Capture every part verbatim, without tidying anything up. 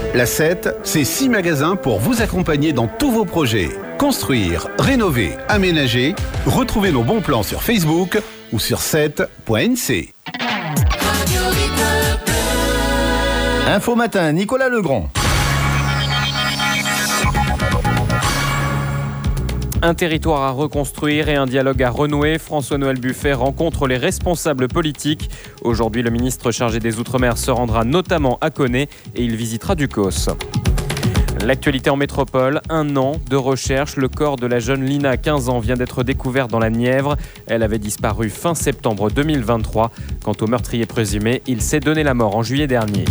La sept, c'est six magasins pour vous accompagner dans tous vos projets. Construire, rénover, aménager. Retrouvez nos bons plans sur Facebook ou sur sept point n c. Info Matin, Nicolas Legrand. Un territoire à reconstruire et un dialogue à renouer. François-Noël Buffet rencontre les responsables politiques. Aujourd'hui, le ministre chargé des Outre-mer se rendra notamment à Koné et il visitera Ducos. L'actualité en métropole, un an de recherche. Le corps de la jeune Lina, quinze ans, vient d'être découvert dans la Nièvre. Elle avait disparu fin septembre deux mille vingt-trois. Quant au meurtrier présumé, il s'est donné la mort en juillet dernier.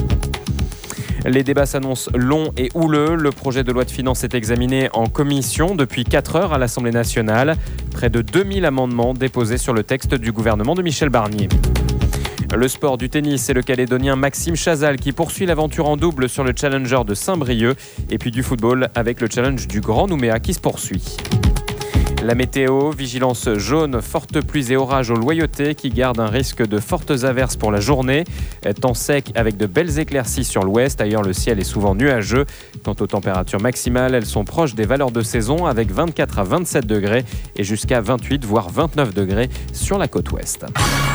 Les débats s'annoncent longs et houleux. Le projet de loi de finances est examiné en commission depuis quatre heures à l'Assemblée nationale. Près de deux mille amendements déposés sur le texte du gouvernement de Michel Barnier. Le sport du tennis, c'est le Calédonien Maxime Chazal qui poursuit l'aventure en double sur le Challenger de Saint-Brieuc. Et puis du football avec le challenge du Grand Nouméa qui se poursuit. La météo, vigilance jaune, fortes pluies et orages au Loyauté qui gardent un risque de fortes averses pour la journée. Temps sec avec de belles éclaircies sur l'ouest. Ailleurs, le ciel est souvent nuageux. Quant aux températures maximales, elles sont proches des valeurs de saison avec vingt-quatre à vingt-sept degrés et jusqu'à vingt-huit voire vingt-neuf degrés sur la côte ouest.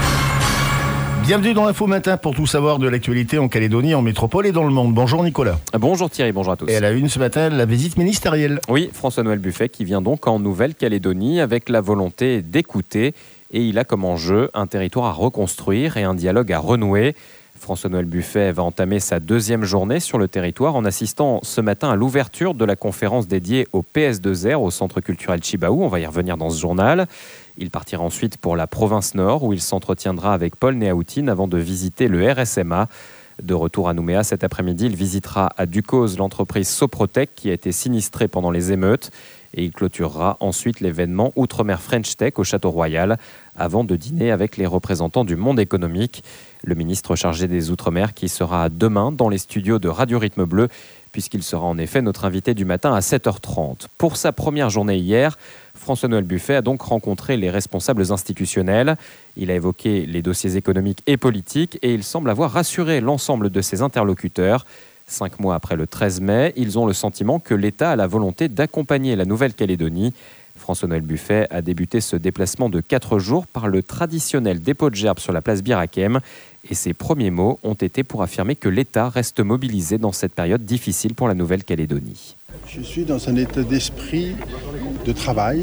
Bienvenue dans l'Info Matin pour tout savoir de l'actualité en Calédonie, en métropole et dans le monde. Bonjour Nicolas. Bonjour Thierry, bonjour à tous. Et à la une ce matin, la visite ministérielle. Oui, François-Noël Buffet qui vient donc en Nouvelle-Calédonie avec la volonté d'écouter. Et il a comme enjeu un territoire à reconstruire et un dialogue à renouer. François-Noël Buffet va entamer sa deuxième journée sur le territoire en assistant ce matin à l'ouverture de la conférence dédiée au P S deux R au Centre culturel Chibaou. On va y revenir dans ce journal. Il partira ensuite pour la province Nord où il s'entretiendra avec Paul Néaoutine avant de visiter le R S M A. De retour à Nouméa cet après-midi, il visitera à Ducos l'entreprise Soprotech qui a été sinistrée pendant les émeutes. Et il clôturera ensuite l'événement Outre-mer French Tech au Château Royal avant de dîner avec les représentants du monde économique. Le ministre chargé des Outre-mer qui sera demain dans les studios de Radio Rythme Bleu puisqu'il sera en effet notre invité du matin à sept heures trente. Pour sa première journée hier, François-Noël Buffet a donc rencontré les responsables institutionnels. Il a évoqué les dossiers économiques et politiques et il semble avoir rassuré l'ensemble de ses interlocuteurs. Cinq mois après le treize mai, ils ont le sentiment que l'État a la volonté d'accompagner la Nouvelle-Calédonie. François-Noël Buffet a débuté ce déplacement de quatre jours par le traditionnel dépôt de gerbes sur la place Bir Hakeim. Et ses premiers mots ont été pour affirmer que l'État reste mobilisé dans cette période difficile pour la Nouvelle-Calédonie. Je suis dans un état d'esprit de travail,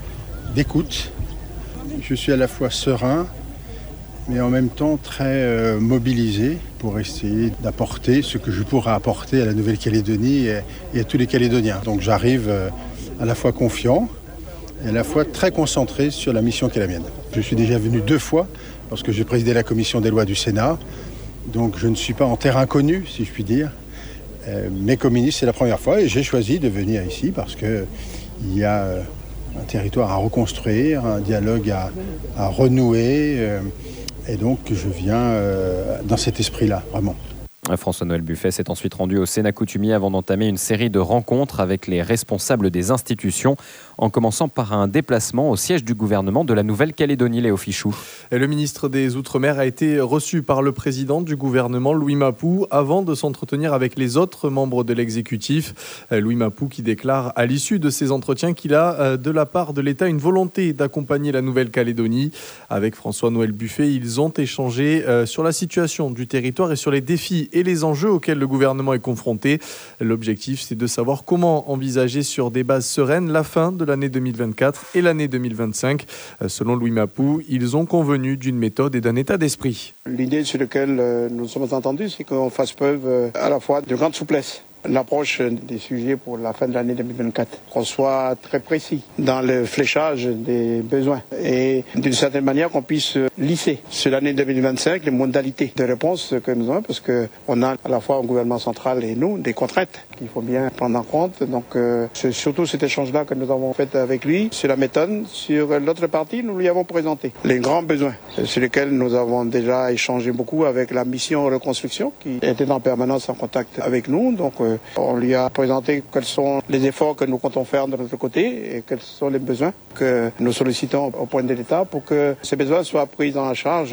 d'écoute. Je suis à la fois serein, mais en même temps très euh, mobilisé pour essayer d'apporter ce que je pourrais apporter à la Nouvelle-Calédonie et, et à tous les Calédoniens. Donc j'arrive euh, à la fois confiant et à la fois très concentré sur la mission qui est la mienne. Je suis déjà venu deux fois lorsque j'ai présidé la commission des lois du Sénat, donc je ne suis pas en terre inconnue, si je puis dire. Euh, mais comme ministre, c'est la première fois et j'ai choisi de venir ici parce qu'il y a euh, un territoire à reconstruire, un dialogue à, à renouer. Euh, Et donc, je viens euh, dans cet esprit-là, vraiment. François-Noël Buffet s'est ensuite rendu au Sénat coutumier avant d'entamer une série de rencontres avec les responsables des institutions, en commençant par un déplacement au siège du gouvernement de la Nouvelle-Calédonie, Léo Fichou. Et le ministre des Outre-mer a été reçu par le président du gouvernement, Louis Mapou, avant de s'entretenir avec les autres membres de l'exécutif. Louis Mapou qui déclare à l'issue de ces entretiens qu'il a, de la part de l'État, une volonté d'accompagner la Nouvelle-Calédonie. Avec François-Noël Buffet, ils ont échangé sur la situation du territoire et sur les défis et les enjeux auxquels le gouvernement est confronté. L'objectif, c'est de savoir comment envisager sur des bases sereines la fin de l'année deux mille vingt-quatre et l'année deux mille vingt-cinq. Selon Louis Mapou, ils ont convenu d'une méthode et d'un état d'esprit. L'idée sur laquelle nous sommes entendus, c'est qu'on fasse preuve à la fois de grande souplesse. L'approche des sujets pour la fin de l'année deux mille vingt-quatre, qu'on soit très précis dans le fléchage des besoins et d'une certaine manière qu'on puisse lisser sur l'année deux mille vingt-cinq les modalités de réponse que nous avons, parce qu'on a à la fois un gouvernement central et nous des contraintes qu'il faut bien prendre en compte. Donc euh, c'est surtout cet échange-là que nous avons fait avec lui sur la méthode. Sur l'autre partie, nous lui avons présenté les grands besoins sur lesquels nous avons déjà échangé beaucoup avec la mission reconstruction qui était en permanence en contact avec nous. Donc euh, on lui a présenté quels sont les efforts que nous comptons faire de notre côté et quels sont les besoins que nous sollicitons au point de l'État pour que ces besoins soient pris en charge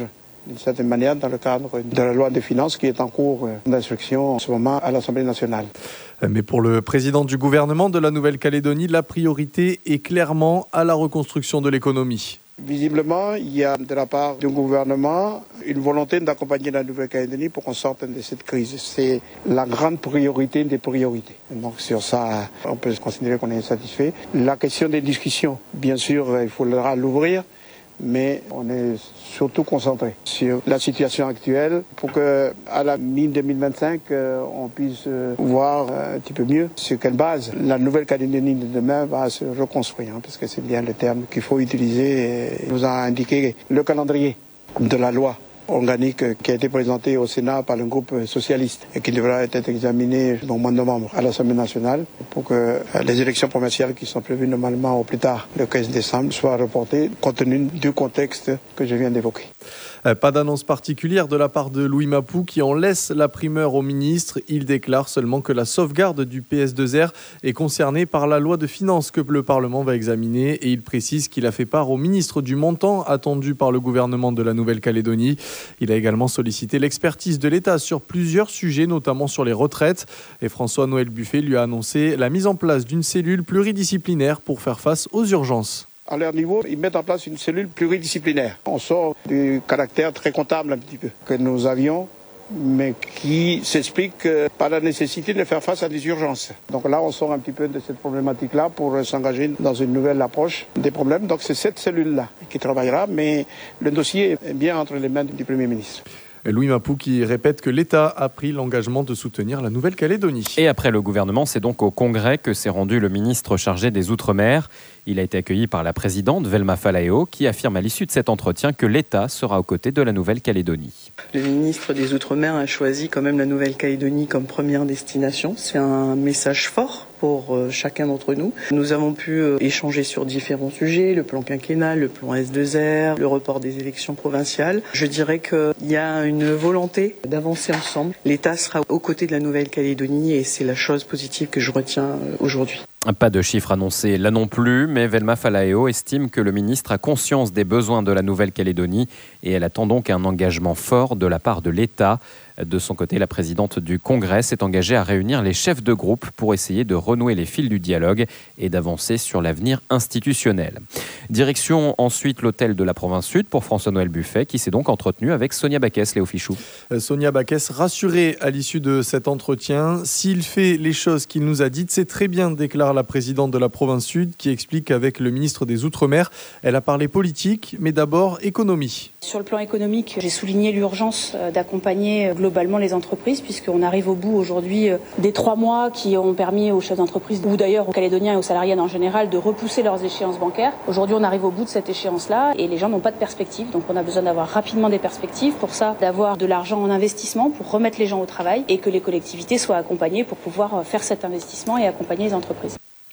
d'une certaine manière, dans le cadre de la loi des finances qui est en cours d'instruction en ce moment à l'Assemblée nationale. Mais pour le président du gouvernement de la Nouvelle-Calédonie, la priorité est clairement à la reconstruction de l'économie. Visiblement, il y a de la part du gouvernement une volonté d'accompagner la Nouvelle-Calédonie pour qu'on sorte de cette crise. C'est la grande priorité des priorités. Donc sur ça, on peut se considérer qu'on est satisfait. La question des discussions, bien sûr, il faudra l'ouvrir, mais on est surtout concentré sur la situation actuelle pour que à la mi deux mille vingt-cinq, euh, on puisse euh, voir un petit peu mieux sur quelle base la Nouvelle-Calédonie de demain va se reconstruire, hein, parce que c'est bien le terme qu'il faut utiliser. Il nous a indiqué le calendrier de la loi organique qui a été présenté au Sénat par le groupe socialiste et qui devra être examiné au mois de novembre à l'Assemblée nationale pour que les élections provinciales qui sont prévues normalement au plus tard le quinze décembre soient reportées compte tenu du contexte que je viens d'évoquer. Pas d'annonce particulière de la part de Louis Mapou qui en laisse la primeur au ministre. Il déclare seulement que la sauvegarde du P S deux R est concernée par la loi de finances que le Parlement va examiner et il précise qu'il a fait part au ministre du montant attendu par le gouvernement de la Nouvelle-Calédonie. Il a également sollicité l'expertise de l'État sur plusieurs sujets, notamment sur les retraites. Et François-Noël Buffet lui a annoncé la mise en place d'une cellule pluridisciplinaire pour faire face aux urgences. À leur niveau, ils mettent en place une cellule pluridisciplinaire. On sort du caractère très comptable un petit peu que nous avions, mais qui s'explique par la nécessité de faire face à des urgences. Donc là, on sort un petit peu de cette problématique-là pour s'engager dans une nouvelle approche des problèmes. Donc c'est cette cellule-là qui travaillera, mais le dossier est bien entre les mains du Premier ministre. Louis Mapou qui répète que l'État a pris l'engagement de soutenir la Nouvelle-Calédonie. Et après le gouvernement, c'est donc au Congrès que s'est rendu le ministre chargé des Outre-mer. Il a été accueilli par la présidente Velma Falaeo qui affirme à l'issue de cet entretien que l'État sera aux côtés de la Nouvelle-Calédonie. Le ministre des Outre-mer a choisi quand même la Nouvelle-Calédonie comme première destination. C'est un message fort pour euh, chacun d'entre nous. Nous avons pu euh, échanger sur différents sujets, le plan quinquennal, le plan S deux R, le report des élections provinciales. Je dirais qu'il y a une volonté d'avancer ensemble. L'État sera aux côtés de la Nouvelle-Calédonie et c'est la chose positive que je retiens euh, aujourd'hui. Pas de chiffres annoncés là non plus, mais Velma Falaeo estime que le ministre a conscience des besoins de la Nouvelle-Calédonie et elle attend donc un engagement fort de la part de l'État. De son côté, la présidente du Congrès s'est engagée à réunir les chefs de groupe pour essayer de renouer les fils du dialogue et d'avancer sur l'avenir institutionnel. Direction ensuite l'hôtel de la Province Sud pour François-Noël Buffet qui s'est donc entretenu avec Sonia Baquès, Léo Fichou. Sonia Baquès rassurée à l'issue de cet entretien. S'il fait les choses qu'il nous a dites, c'est très bien, déclare la présidente de la Province Sud qui explique qu'avec le ministre des Outre-mer, elle a parlé politique, mais d'abord économie. Sur le plan économique, j'ai souligné l'urgence d'accompagner globalement les entreprises puisqu'on arrive au bout aujourd'hui des trois mois qui ont permis aux chefs d'entreprise ou d'ailleurs aux Calédoniens et aux salariés en général de repousser leurs échéances bancaires. Aujourd'hui, on arrive au bout de cette échéance-là et les gens n'ont pas de perspective. Donc on a besoin d'avoir rapidement des perspectives. Pour ça, d'avoir de l'argent en investissement pour remettre les gens au travail et que les collectivités soient accompagnées pour pouvoir faire cet investissement et accompagner les entreprises.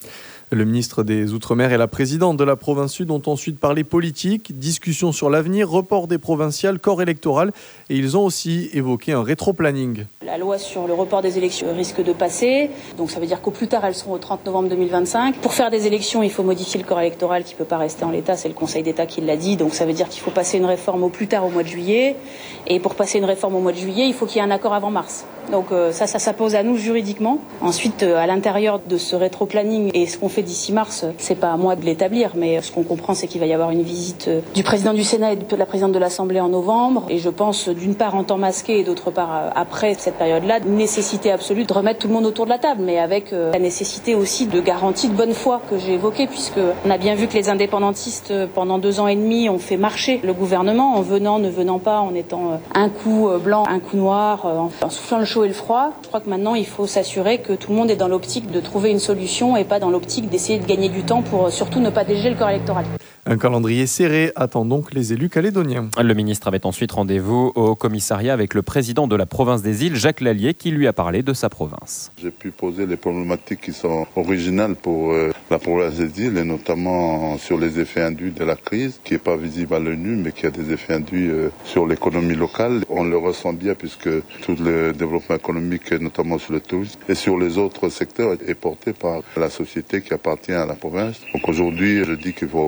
Le ministre des Outre-mer et la présidente de la Province Sud ont ensuite parlé politique, discussion sur l'avenir, report des provinciales, corps électoral et ils ont aussi évoqué un rétro-planning. La loi sur le report des élections risque de passer, donc ça veut dire qu'au plus tard elles seront au trente novembre deux mille vingt-cinq. Pour faire des élections, il faut modifier le corps électoral qui ne peut pas rester en l'état, c'est le Conseil d'État qui l'a dit, donc ça veut dire qu'il faut passer une réforme au plus tard au mois de juillet et pour passer une réforme au mois de juillet, il faut qu'il y ait un accord avant mars. Donc euh, ça, ça s'impose à nous juridiquement. Ensuite, euh, à l'intérieur de ce rétro-planning et ce qu'on fait d'ici mars, c'est pas à moi de l'établir, mais ce qu'on comprend, c'est qu'il va y avoir une visite euh, du président du Sénat et de la présidente de l'Assemblée en novembre. Et je pense, d'une part en temps masqué et d'autre part euh, après cette période-là, une nécessité absolue de remettre tout le monde autour de la table, mais avec euh, la nécessité aussi de garantie de bonne foi que j'ai évoquée, puisque on a bien vu que les indépendantistes, euh, pendant deux ans et demi, ont fait marcher le gouvernement en venant, ne venant pas, en étant euh, un coup euh, blanc, un coup noir, euh, en soufflant le chaud et le froid. Je crois que maintenant, il faut s'assurer que tout le monde est dans l'optique de trouver une solution et pas dans l'optique d'essayer de gagner du temps pour surtout ne pas dégeler le corps électoral. Un calendrier serré attend donc les élus calédoniens. Le ministre avait ensuite rendez-vous au commissariat avec le président de la province des îles, Jacques Lallier, qui lui a parlé de sa province. J'ai pu poser les problématiques qui sont originales pour euh, la province des îles et notamment sur les effets induits de la crise, qui n'est pas visible à l'œil nu, mais qui a des effets induits euh, sur l'économie locale. On le ressent bien puisque tout le développement économique, notamment sur le tourisme et sur les autres secteurs, est porté par la société qui appartient à la province. Donc aujourd'hui, je dis qu'il faut qu'on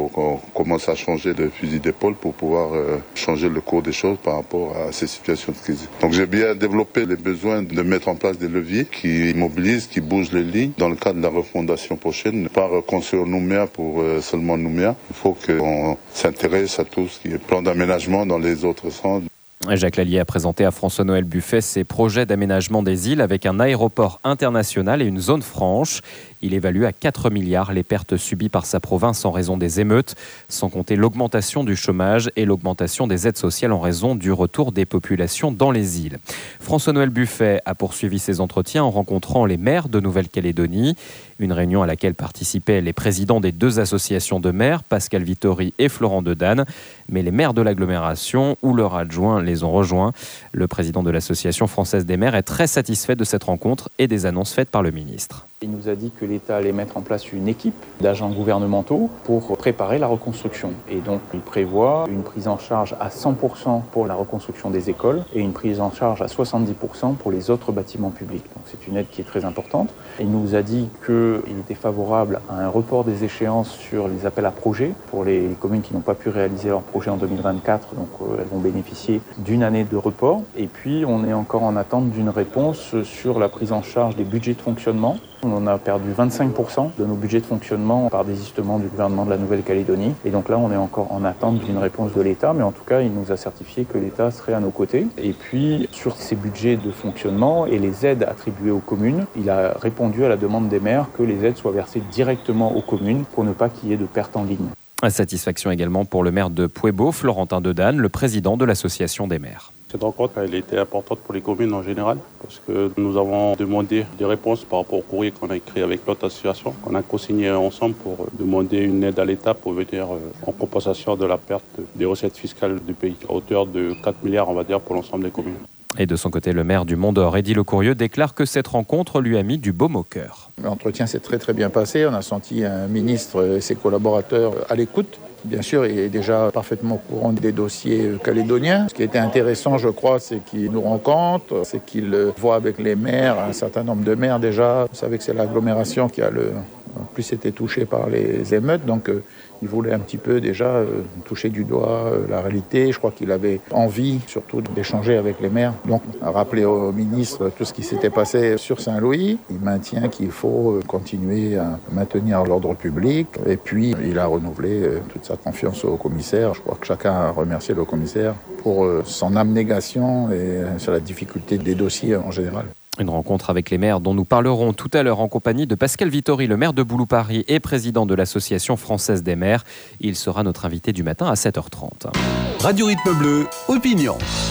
commence à changer de fusil d'épaule pour pouvoir euh, changer le cours des choses par rapport à ces situations de crise. Donc j'ai bien développé les besoins de mettre en place des leviers qui mobilisent, qui bougent les lignes dans le cadre de la refondation prochaine. Ne pas reconstruire Nouméa pour euh, seulement Nouméa. Il faut qu'on s'intéresse à tout ce qui est plan d'aménagement dans les autres sens. Jacques Lallier a présenté à François-Noël Buffet ses projets d'aménagement des îles avec un aéroport international et une zone franche. Il évalue à quatre milliards les pertes subies par sa province en raison des émeutes, sans compter l'augmentation du chômage et l'augmentation des aides sociales en raison du retour des populations dans les îles. François-Noël Buffet a poursuivi ses entretiens en rencontrant les maires de Nouvelle-Calédonie. Une réunion à laquelle participaient les présidents des deux associations de maires, Pascal Vittori et Florent Dedanne. Mais les maires de l'agglomération ou leurs adjoints les ont rejoints. Le président de l'Association française des maires est très satisfait de cette rencontre et des annonces faites par le ministre. Il nous a dit que l'État allait mettre en place une équipe d'agents gouvernementaux pour préparer la reconstruction. Et donc, il prévoit une prise en charge à cent pour cent pour la reconstruction des écoles et une prise en charge à soixante-dix pour cent pour les autres bâtiments publics. Donc, c'est une aide qui est très importante. Il nous a dit qu'il était favorable à un report des échéances sur les appels à projets pour les communes qui n'ont pas pu réaliser leur projet en deux mille vingt-quatre. Donc, euh, elles vont bénéficier d'une année de report. Et puis, on est encore en attente d'une réponse sur la prise en charge des budgets de fonctionnement. On a perdu vingt-cinq pour cent de nos budgets de fonctionnement par désistement du gouvernement de la Nouvelle-Calédonie. Et donc là, on est encore en attente d'une réponse de l'État. Mais en tout cas, il nous a certifié que l'État serait à nos côtés. Et puis, sur ces budgets de fonctionnement et les aides attribuées aux communes, il a répondu à la demande des maires que les aides soient versées directement aux communes pour ne pas qu'il y ait de pertes en ligne. Satisfaction également pour le maire de Puebo, Florentin Dedanne, le président de l'association des maires. Cette rencontre, elle était importante pour les communes en général parce que nous avons demandé des réponses par rapport au courrier qu'on a écrit avec l'autre association, qu'on a co-signé ensemble pour demander une aide à l'État pour venir en compensation de la perte des recettes fiscales du pays, à hauteur de quatre milliards, on va dire, pour l'ensemble des communes. Et de son côté, le maire du Mont-d'Or, Eddy Lecourieux, déclare que cette rencontre lui a mis du baume au cœur. L'entretien s'est très très bien passé. On a senti un ministre et ses collaborateurs à l'écoute. Bien sûr, il est déjà parfaitement au courant des dossiers calédoniens. Ce qui était intéressant, je crois, c'est qu'il nous rencontre, c'est qu'il voit avec les maires, un certain nombre de maires déjà. Vous savez que c'est l'agglomération qui a le plus été touchée par les émeutes, donc euh, il voulait un petit peu déjà euh, toucher du doigt euh, la réalité. Je crois qu'il avait envie surtout d'échanger avec les maires. Donc, rappeler au ministre tout ce qui s'était passé sur Saint-Louis. Il maintient qu'il faut continuer à maintenir l'ordre public. Et puis, il a renouvelé euh, toute sa confiance au commissaire. Je crois que chacun a remercié le commissaire pour euh, son abnégation et sur la difficulté des dossiers en général. Une rencontre avec les maires dont nous parlerons tout à l'heure en compagnie de Pascal Vittori, le maire de Boulou-Paris et président de l'Association française des maires. Il sera notre invité du matin à sept heures trente. Radio Rythme Bleu, opinion.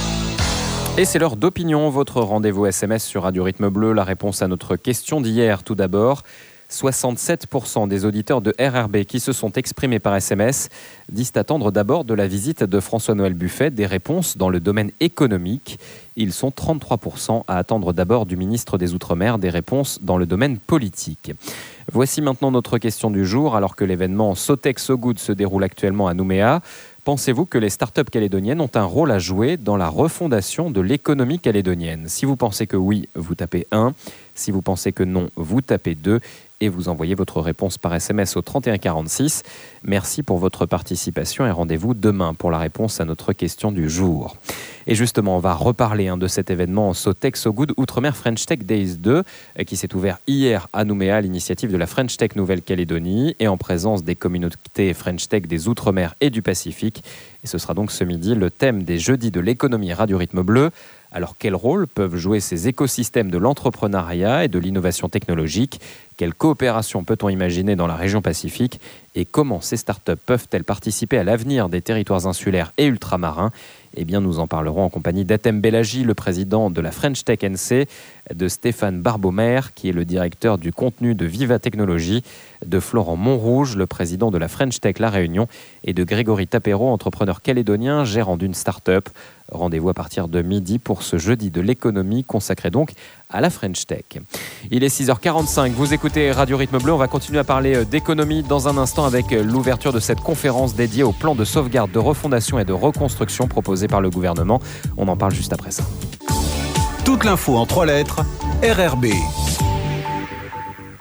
Et c'est l'heure d'opinion, votre rendez-vous S M S sur Radio Rythme Bleu. La réponse à notre question d'hier tout d'abord. soixante-sept pour cent des auditeurs de R R B qui se sont exprimés par S M S disent attendre d'abord de la visite de François-Noël Buffet des réponses dans le domaine économique. Ils sont trente-trois pour cent à attendre d'abord du ministre des Outre-mer des réponses dans le domaine politique. Voici maintenant notre question du jour. Alors que l'événement Sotec So Good se déroule actuellement à Nouméa, pensez-vous que les startups calédoniennes ont un rôle à jouer dans la refondation de l'économie calédonienne ? Si vous pensez que oui, vous tapez un. Si vous pensez que non, vous tapez deux. Et vous envoyez votre réponse par S M S au trente et un quarante-six. Merci pour votre participation et rendez-vous demain pour la réponse à notre question du jour. Et justement, on va reparler hein, de cet événement Sotec So Good Outre-mer French Tech Days deux qui s'est ouvert hier à Nouméa à l'initiative de la French Tech Nouvelle-Calédonie et en présence des communautés French Tech des Outre-mer et du Pacifique. Et ce sera donc ce midi le thème des jeudis de l'économie Radio Rythme Bleu. Alors quel rôle peuvent jouer ces écosystèmes de l'entrepreneuriat et de l'innovation technologique ? Quelle coopération peut-on imaginer dans la région Pacifique ? Et comment ces startups peuvent-elles participer à l'avenir des territoires insulaires et ultramarins ? Eh bien, nous en parlerons en compagnie d'Atem Belagi, le président de la French Tech N C, de Stéphane Barbomer, qui est le directeur du contenu de Viva Technologies, de Florent Montrouge, le président de la French Tech La Réunion, et de Grégory Tapero, entrepreneur calédonien, gérant d'une start-up. Rendez-vous à partir de midi pour ce jeudi de l'économie consacré donc à la French Tech. Il est six heures quarante-cinq, vous écoutez Radio Rythme Bleu. On va continuer à parler d'économie dans un instant avec l'ouverture de cette conférence dédiée au plan de sauvegarde, de refondation et de reconstruction proposé par le gouvernement. On en parle juste après ça. Toute l'info en trois lettres, R R B.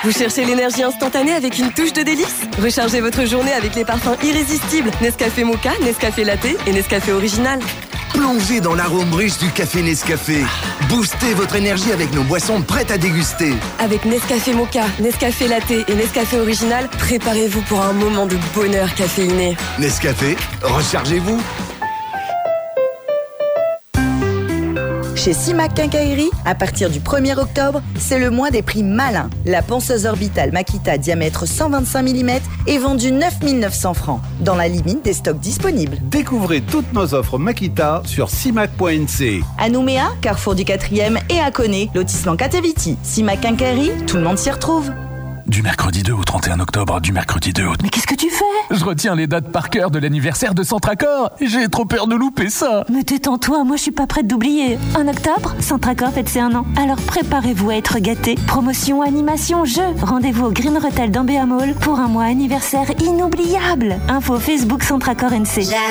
Vous cherchez l'énergie instantanée avec une touche de délice? Rechargez votre journée avec les parfums irrésistibles Nescafé Mocha, Nescafé Latte et Nescafé Original. Plongez dans l'arôme riche du café Nescafé. Boostez votre énergie avec nos boissons prêtes à déguster. Avec Nescafé Mocha, Nescafé Latte et Nescafé Original, préparez-vous pour un moment de bonheur caféiné. Nescafé, rechargez-vous. Chez Simac Quincaillerie, à partir du premier octobre, c'est le mois des prix malins. La ponceuse orbitale Makita diamètre cent vingt-cinq millimètres est vendue neuf mille neuf cents francs, dans la limite des stocks disponibles. Découvrez toutes nos offres Makita sur simac point n c. À Nouméa, Carrefour du quatrième et à Koné, lotissement Kateviti. Simac Quincaillerie, tout le monde s'y retrouve. Du mercredi deux au trente et un octobre, du mercredi deux au... Mais qu'est-ce que tu fais? Je retiens les dates par cœur de l'anniversaire de Centracor. J'ai trop peur de louper ça. Mais détends-toi, moi je suis pas prête d'oublier. En octobre, Centracor fête ses un an. Alors préparez-vous à être gâtés. Promotion, animation, jeux. Rendez-vous au Green Rotel d'Ambéa Mall pour un mois anniversaire inoubliable. Info Facebook Centracor N C. J'adore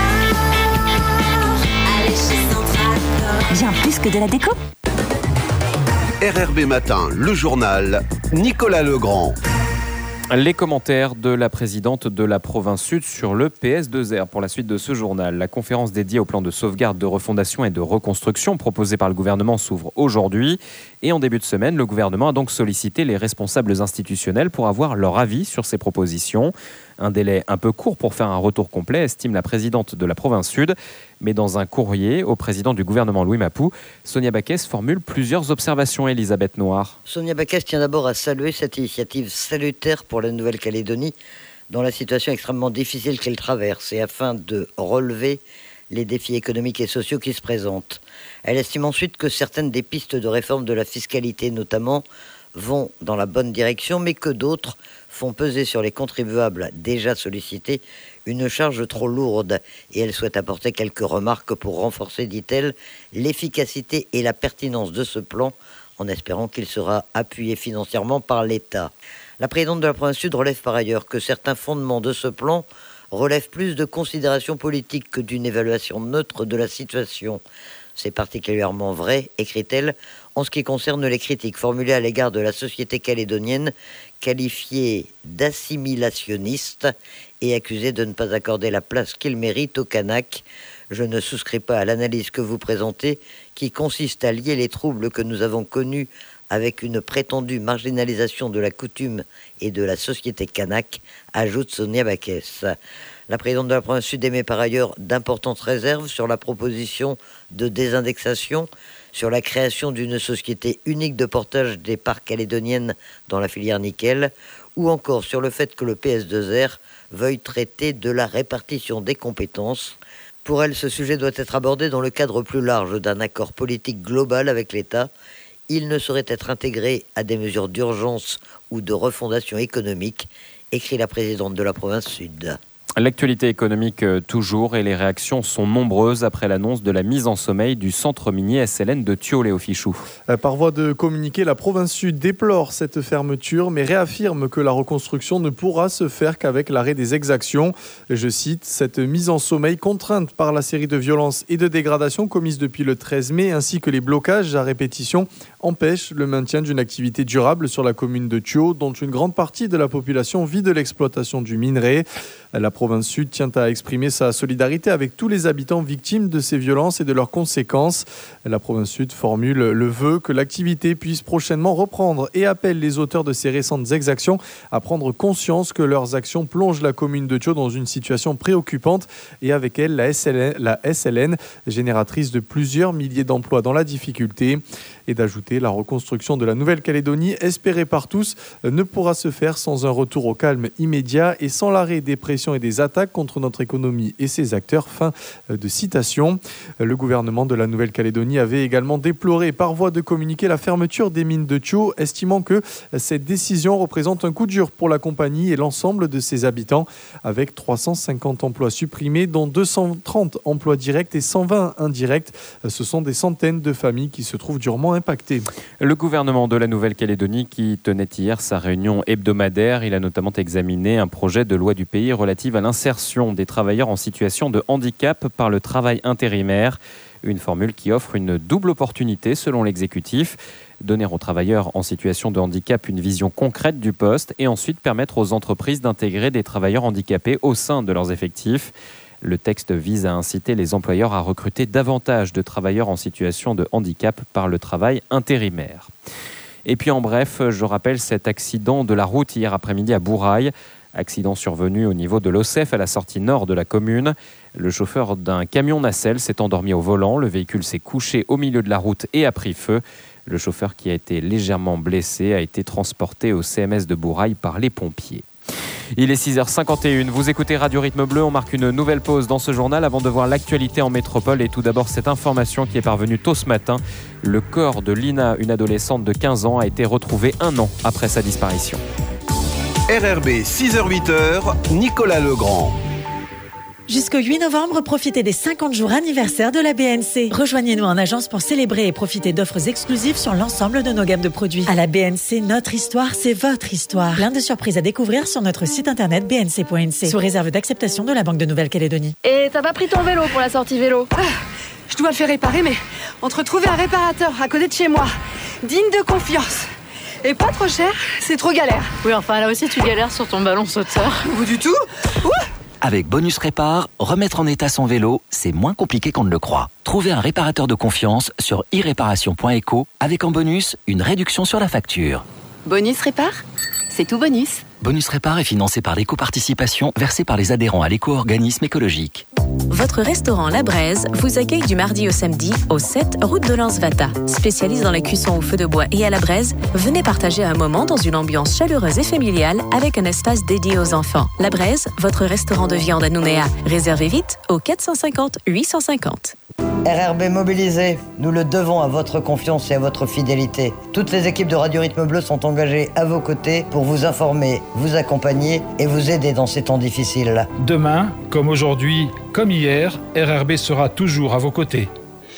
aller chez Centracor. Bien plus que de la déco. R R B Matin, le journal, Nicolas Legrand. Les commentaires de la présidente de la province Sud sur le P S deux R pour la suite de ce journal. La conférence dédiée au plan de sauvegarde, de refondation et de reconstruction proposé par le gouvernement s'ouvre aujourd'hui. Et en début de semaine, le gouvernement a donc sollicité les responsables institutionnels pour avoir leur avis sur ces propositions. Un délai un peu court pour faire un retour complet, estime la présidente de la province Sud. Mais dans un courrier au président du gouvernement Louis Mapou, Sonia Backès formule plusieurs observations. Elisabeth Noir. Sonia Backès tient d'abord à saluer cette initiative salutaire pour la Nouvelle-Calédonie dans la situation extrêmement difficile qu'elle traverse et afin de relever les défis économiques et sociaux qui se présentent. Elle estime ensuite que certaines des pistes de réforme de la fiscalité notamment vont dans la bonne direction, mais que d'autres font peser sur les contribuables déjà sollicités une charge trop lourde. Et elle souhaite apporter quelques remarques pour renforcer, dit-elle, l'efficacité et la pertinence de ce plan, en espérant qu'il sera appuyé financièrement par l'État. La présidente de la province Sud relève par ailleurs que certains fondements de ce plan relèvent plus de considérations politiques que d'une évaluation neutre de la situation. C'est particulièrement vrai, écrit-elle, en ce qui concerne les critiques formulées à l'égard de la société calédonienne, qualifiée d'assimilationniste et accusée de ne pas accorder la place qu'il mérite aux Kanaks. Je ne souscris pas à l'analyse que vous présentez, qui consiste à lier les troubles que nous avons connus avec une prétendue marginalisation de la coutume et de la société kanak, ajoute Sonia Backès. La présidente de la province Sud émet par ailleurs d'importantes réserves sur la proposition de désindexation, sur la création d'une société unique de portage des parts calédoniennes dans la filière nickel, ou encore sur le fait que le P S deux R veuille traiter de la répartition des compétences. Pour elle, ce sujet doit être abordé dans le cadre plus large d'un accord politique global avec l'État. Il ne saurait être intégré à des mesures d'urgence ou de refondation économique, écrit la présidente de la province Sud. L'actualité économique euh, toujours et les réactions sont nombreuses après l'annonce de la mise en sommeil du centre minier S L N de Thio, Léo Fichou. Euh, par voie de communiqué, la province Sud déplore cette fermeture mais réaffirme que la reconstruction ne pourra se faire qu'avec l'arrêt des exactions. Je cite, cette mise en sommeil contrainte par la série de violences et de dégradations commises depuis le treize mai ainsi que les blocages à répétition empêchent le maintien d'une activité durable sur la commune de Thio dont une grande partie de la population vit de l'exploitation du minerai. La province Sud tient à exprimer sa solidarité avec tous les habitants victimes de ces violences et de leurs conséquences. La province Sud formule le vœu que l'activité puisse prochainement reprendre et appelle les auteurs de ces récentes exactions à prendre conscience que leurs actions plongent la commune de Thio dans une situation préoccupante et avec elle la S L N, la S L N, génératrice de plusieurs milliers d'emplois dans la difficulté. Et d'ajouter la reconstruction de la Nouvelle-Calédonie, espérée par tous, ne pourra se faire sans un retour au calme immédiat et sans l'arrêt des pressions et des attaques contre notre économie et ses acteurs. Fin de citation. Le gouvernement de la Nouvelle-Calédonie avait également déploré par voie de communiqué la fermeture des mines de Thio, estimant que cette décision représente un coup dur pour la compagnie et l'ensemble de ses habitants, avec trois cent cinquante emplois supprimés, dont deux cent trente emplois directs et cent vingt indirects. Ce sont des centaines de familles qui se trouvent durement impactés. Le gouvernement de la Nouvelle-Calédonie qui tenait hier sa réunion hebdomadaire, il a notamment examiné un projet de loi du pays relative à l'insertion des travailleurs en situation de handicap par le travail intérimaire. Une formule qui offre une double opportunité selon l'exécutif. Donner aux travailleurs en situation de handicap une vision concrète du poste et ensuite permettre aux entreprises d'intégrer des travailleurs handicapés au sein de leurs effectifs. Le texte vise à inciter les employeurs à recruter davantage de travailleurs en situation de handicap par le travail intérimaire. Et puis en bref, je rappelle cet accident de la route hier après-midi à Bourail. Accident survenu au niveau de l'O C E F à la sortie nord de la commune. Le chauffeur d'un camion nacelle s'est endormi au volant. Le véhicule s'est couché au milieu de la route et a pris feu. Le chauffeur qui a été légèrement blessé a été transporté au C M S de Bourail par les pompiers. Il est six heures cinquante et une, vous écoutez Radio Rythme Bleu, on marque une nouvelle pause dans ce journal avant de voir l'actualité en métropole et tout d'abord cette information qui est parvenue tôt ce matin. Le corps de Lina, une adolescente de quinze ans, a été retrouvé un an après sa disparition. R R B, six heures huit, Nicolas Legrand. Jusqu'au huit novembre, profitez des cinquante jours anniversaires de la B N C. Rejoignez-nous en agence pour célébrer et profiter d'offres exclusives sur l'ensemble de nos gammes de produits. À la B N C, notre histoire, c'est votre histoire. Plein de surprises à découvrir sur notre site internet b n c point n c, sous réserve d'acceptation de la Banque de Nouvelle-Calédonie. Et t'as pas pris ton vélo pour la sortie vélo? Ah, je dois le faire réparer, mais entre trouver un réparateur à côté de chez moi, digne de confiance, et pas trop cher, c'est trop galère. Oui, enfin là aussi tu galères sur ton ballon sauteur. Ou du tout. Ouh. Avec Bonus Répar, remettre en état son vélo, c'est moins compliqué qu'on ne le croit. Trouvez un réparateur de confiance sur i réparation point eco avec en bonus une réduction sur la facture. Bonus Répar, c'est tout bonus. Bonus Répar est financé par l'éco-participation versée par les adhérents à l'éco-organisme écologique. Votre restaurant La Braise vous accueille du mardi au samedi au sept route de Lansvata. Spécialiste dans la cuisson au feu de bois et à la braise, venez partager un moment dans une ambiance chaleureuse et familiale avec un espace dédié aux enfants. La Braise, votre restaurant de viande à Nouméa. Réservez vite au quatre cent cinquante huit cent cinquante. R R B mobilisé, nous le devons à votre confiance et à votre fidélité. Toutes les équipes de Radio Rythme Bleu sont engagées à vos côtés pour vous informer, vous accompagner et vous aider dans ces temps difficiles. Demain, comme aujourd'hui, comme hier, R R B sera toujours à vos côtés.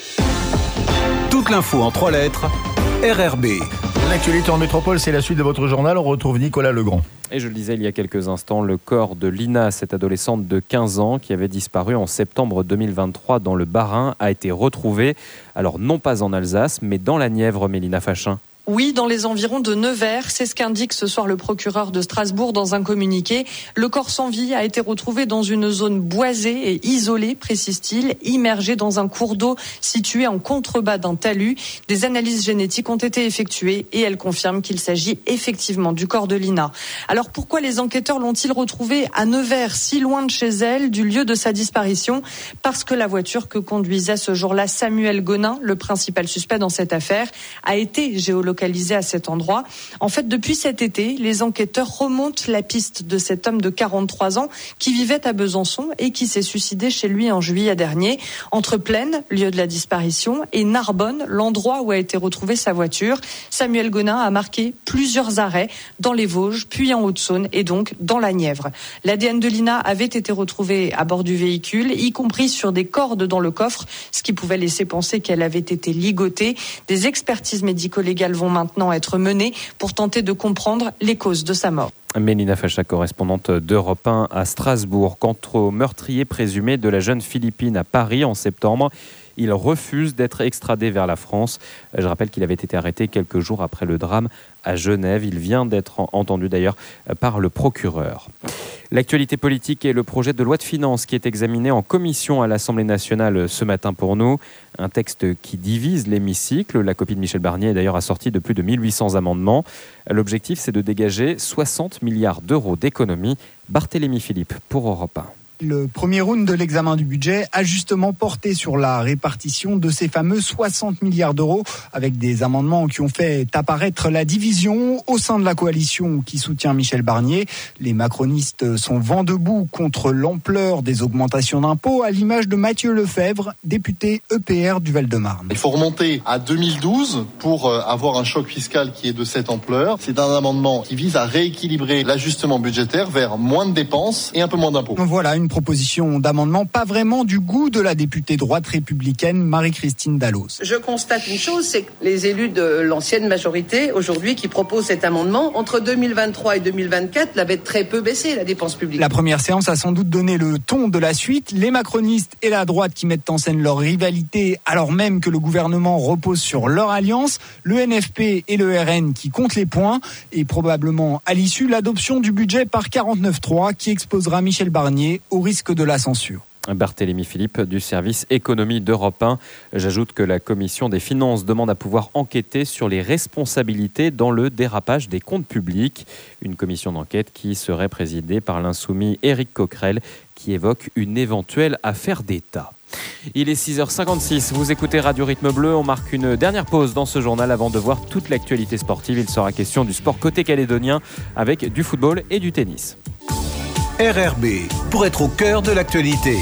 Toute l'info en trois lettres, R R B. L'actualité en métropole, c'est la suite de votre journal. On retrouve Nicolas Legrand. Et je le disais il y a quelques instants, le corps de Lina, cette adolescente de quinze ans qui avait disparu en septembre deux mille vingt-trois dans le Bas-Rhin, a été retrouvé. Alors non pas en Alsace, mais dans la Nièvre, Mélina Fachin. Oui, dans les environs de Nevers, c'est ce qu'indique ce soir le procureur de Strasbourg dans un communiqué. Le corps sans vie a été retrouvé dans une zone boisée et isolée, précise-t-il, immergé dans un cours d'eau situé en contrebas d'un talus. Des analyses génétiques ont été effectuées et elles confirment qu'il s'agit effectivement du corps de Lina. Alors pourquoi les enquêteurs l'ont-ils retrouvé à Nevers, si loin de chez elle, du lieu de sa disparition? Parce que la voiture que conduisait ce jour-là Samuel Gonin, le principal suspect dans cette affaire, a été géolocalisée à cet endroit. En fait, depuis cet été, les enquêteurs remontent la piste de cet homme de quarante-trois ans qui vivait à Besançon et qui s'est suicidé chez lui en juillet dernier, entre Plaine, lieu de la disparition, et Narbonne, l'endroit où a été retrouvée sa voiture. Samuel Gonin a marqué plusieurs arrêts dans les Vosges, puis en Haute-Saône et donc dans la Nièvre. L'A D N de Lina avait été retrouvé à bord du véhicule, y compris sur des cordes dans le coffre, ce qui pouvait laisser penser qu'elle avait été ligotée. Des expertises médico-légales vont maintenant être menées pour tenter de comprendre les causes de sa mort. Mélina Facha, correspondante d'Europe un à Strasbourg. Quant au meurtrier présumé de la jeune Philippine à Paris en septembre, il refuse d'être extradé vers la France. Je rappelle qu'il avait été arrêté quelques jours après le drame à Genève. Il vient d'être entendu d'ailleurs par le procureur. L'actualité politique et le projet de loi de finances qui est examiné en commission à l'Assemblée nationale ce matin pour nous. Un texte qui divise l'hémicycle. La copie de Michel Barnier est d'ailleurs assortie de plus de mille huit cents amendements. L'objectif, c'est de dégager soixante milliards d'euros d'économies. Barthélémy Philippe pour Europe un. Le premier round de l'examen du budget a justement porté sur la répartition de ces fameux soixante milliards d'euros, avec des amendements qui ont fait apparaître la division au sein de la coalition qui soutient Michel Barnier. Les macronistes sont vent debout contre l'ampleur des augmentations d'impôts, à l'image de Mathieu Lefebvre, député E P R du Val-de-Marne. Il faut remonter à deux mille douze pour avoir un choc fiscal qui est de cette ampleur. C'est un amendement qui vise à rééquilibrer l'ajustement budgétaire vers moins de dépenses et un peu moins d'impôts. Voilà une deuxième proposition d'amendement, pas vraiment du goût de la députée droite républicaine Marie-Christine Dalloz. Je constate une chose, c'est que les élus de l'ancienne majorité, aujourd'hui, qui proposent cet amendement, entre deux mille vingt-trois et deux mille vingt-quatre, l'avaient très peu baissé, la dépense publique. La première séance a sans doute donné le ton de la suite. Les macronistes et la droite qui mettent en scène leur rivalité, alors même que le gouvernement repose sur leur alliance. Le N F P et le R N qui comptent les points. Et probablement, à l'issue, l'adoption du budget par quarante-neuf trois qui exposera Michel Barnier au risque de la censure. Barthélémy Philippe du service économie d'Europe un. J'ajoute que la commission des finances demande à pouvoir enquêter sur les responsabilités dans le dérapage des comptes publics. Une commission d'enquête qui serait présidée par l'insoumis Éric Coquerel qui évoque une éventuelle affaire d'État. Il est six heures cinquante-six, vous écoutez Radio Rythme Bleu, on marque une dernière pause dans ce journal avant de voir toute l'actualité sportive. Il sera question du sport côté calédonien avec du football et du tennis. R R B, pour être au cœur de l'actualité.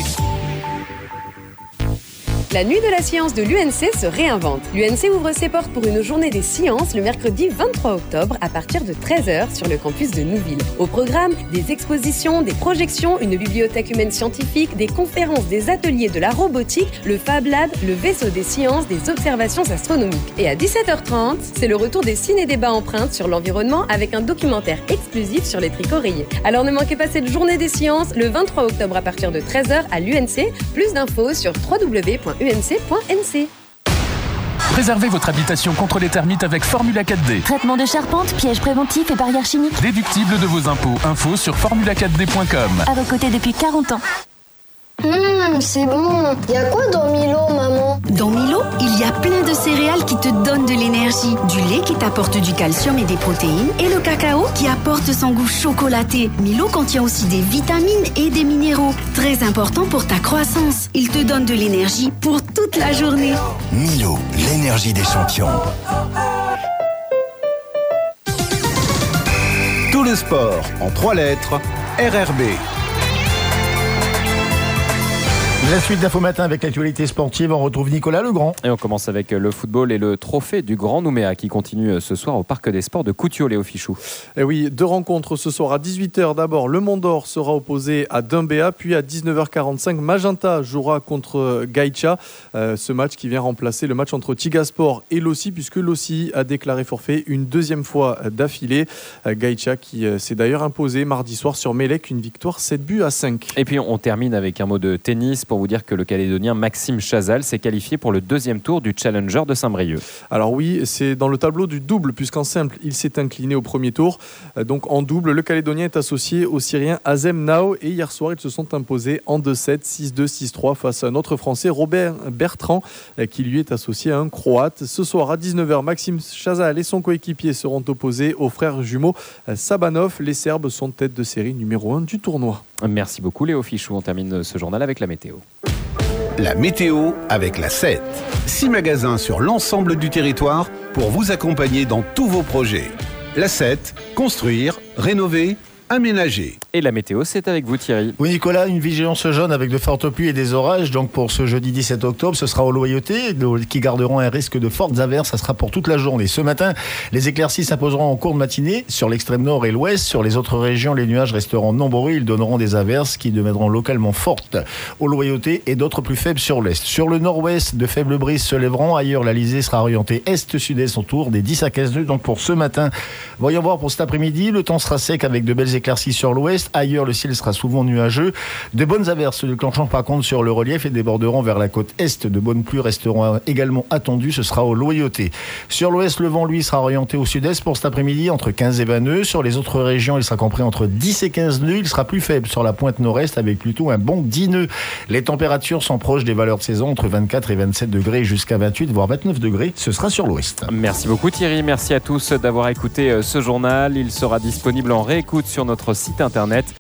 La nuit de la science de l'U N C se réinvente. L'U N C ouvre ses portes pour une journée des sciences le mercredi vingt-trois octobre à partir de treize heures sur le campus de Nouville. Au programme, des expositions, des projections, une bibliothèque humaine scientifique, des conférences, des ateliers de la robotique, le Fab Lab, le vaisseau des sciences, des observations astronomiques. Et à dix-sept heures trente, c'est le retour des ciné-débats empreintes sur l'environnement avec un documentaire exclusif sur les tricorilles. Alors ne manquez pas cette journée des sciences le vingt-trois octobre à partir de treize heures à l'U N C. Plus d'infos sur w w w point u n c point n c. Préservez votre habitation contre les termites avec Formula quatre D. Traitement de charpente, pièges préventifs et barrières chimiques. Déductible de vos impôts. Info sur formula quatre d point com. À vos côtés depuis quarante ans. Mmh, c'est bon. Il y a quoi dans Milo, maman? Dans Milo, il y a plein de céréales qui te donnent de l'énergie. Du lait qui t'apporte du calcium et des protéines. Et le cacao qui apporte son goût chocolaté. Milo contient aussi des vitamines et des minéraux. Très important pour ta croissance. Il te donne de l'énergie pour toute la journée. Milo, l'énergie des champions. Tout le sport en trois lettres, R R B. La suite d'Info Matin avec l'actualité sportive, on retrouve Nicolas Legrand. Et on commence avec le football et le trophée du Grand Nouméa qui continue ce soir au Parc des Sports de Coutiot, Léo Fichou. Et oui, deux rencontres ce soir à dix-huit heures. D'abord, le Mont d'Or sera opposé à Dumbéa, puis à dix-neuf heures quarante-cinq, Magenta jouera contre Gaïcha. Euh, ce match qui vient remplacer le match entre Tigasport et Lossi, puisque Lossi a déclaré forfait une deuxième fois d'affilée. Euh, Gaïcha qui euh, s'est d'ailleurs imposé mardi soir sur Mélec, une victoire sept buts à cinq. Et puis on termine avec un mot de tennis pour vous dire que le Calédonien Maxime Chazal s'est qualifié pour le deuxième tour du Challenger de Saint-Brieuc. Alors oui, c'est dans le tableau du double, puisqu'en simple, il s'est incliné au premier tour. Donc en double, le Calédonien est associé au Syrien Azem Nao. Et hier soir, ils se sont imposés en deux sept, six deux, six trois face à un autre Français, Robert Bertrand, qui lui est associé à un Croate. Ce soir à dix-neuf heures, Maxime Chazal et son coéquipier seront opposés aux frères jumeaux Sabanov. Les Serbes sont tête de série numéro un du tournoi. Merci beaucoup Léo Fichou. On termine ce journal avec la météo. La météo avec la sept. Six magasins sur l'ensemble du territoire pour vous accompagner dans tous vos projets. La sept, construire, rénover, aménager. Et la météo, c'est avec vous Thierry. Oui Nicolas, une vigilance jaune avec de fortes pluies et des orages. Donc pour ce jeudi dix-sept octobre, ce sera aux Loyauté qui garderont un risque de fortes averses. Ça sera pour toute la journée. Ce matin, les éclaircies s'imposeront en cours de matinée sur l'extrême nord et l'ouest. Sur les autres régions, les nuages resteront nombreux. Ils donneront des averses qui deviendront localement fortes aux Loyauté et d'autres plus faibles sur l'est. Sur le nord-ouest, de faibles brises se lèveront. Ailleurs, la lisée sera orientée est-sud-est autour des dix à quinze nœuds. Donc pour ce matin, voyons voir pour cet après-midi. Le temps sera sec avec de belles éclaircies sur l'ouest. Ailleurs, le ciel sera souvent nuageux. De bonnes averses se déclenchant par contre sur le relief et déborderont vers la côte est. De bonnes pluies resteront également attendues. Ce sera aux Loyauté. Sur l'ouest, le vent, lui, sera orienté au sud-est pour cet après-midi entre quinze et vingt nœuds. Sur les autres régions, il sera compris entre dix et quinze nœuds. Il sera plus faible sur la pointe nord-est avec plutôt un bon dix nœuds. Les températures sont proches des valeurs de saison entre vingt-quatre et vingt-sept degrés jusqu'à vingt-huit voire vingt-neuf degrés. Ce sera sur l'ouest. Merci beaucoup Thierry. Merci à tous d'avoir écouté ce journal. Il sera disponible en réécoute sur notre site internet.